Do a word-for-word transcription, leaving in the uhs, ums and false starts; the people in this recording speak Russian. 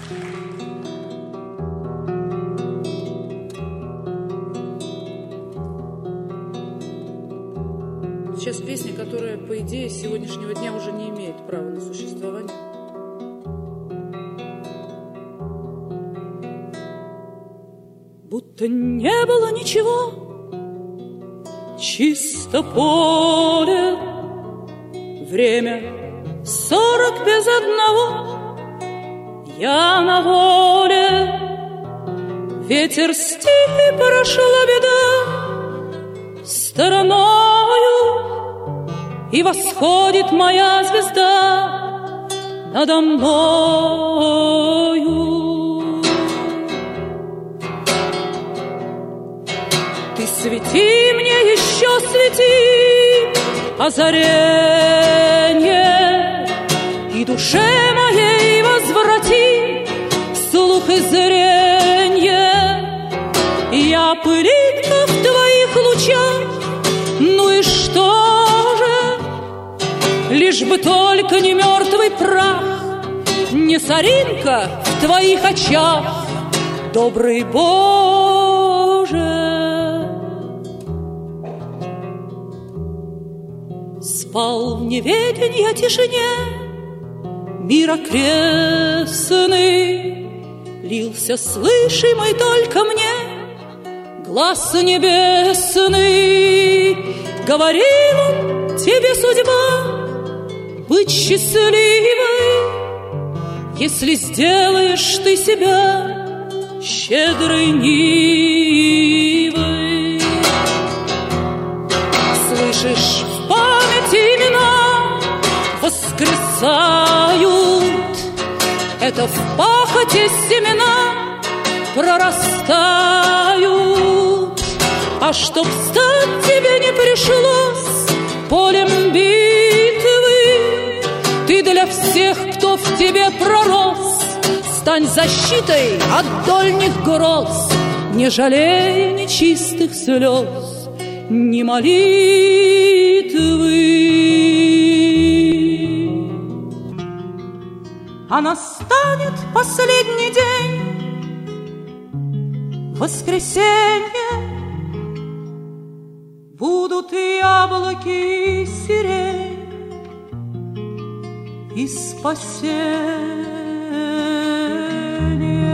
Сейчас песня, которая, по идее, с сегодняшнего дня уже не имеет права на существование. Будто не было ничего, чисто поле, время сорок без одного, я на воле, ветер стих и прошла беда стороною, и восходит моя звезда надо мною. Ты свети мне еще, свети, озаренье, и душе моей возврати слух и зренье. Я пылинка в твоих лучах, ну и что же? Лишь бы только не мертвый прах, не соринка в твоих очах, добрый Боже. Спал в неведенье тишине мир окрестный, лился слышимый только мне глаз небесный. Говорил он тебе, судьба, быть счастливой, если сделаешь ты себя щедрой нивой. Слышишь, в памяти имена воскресают, это в пахоте семена прорастают. А чтоб стать тебе не пришлось полем битвы, ты для всех, кто в тебе пророс, стань защитой от дольних гроз, не жалей ни чистых слез, ни молитвы. А настанет последний день, воскресенье, будут яблоки и сирень, и спасение.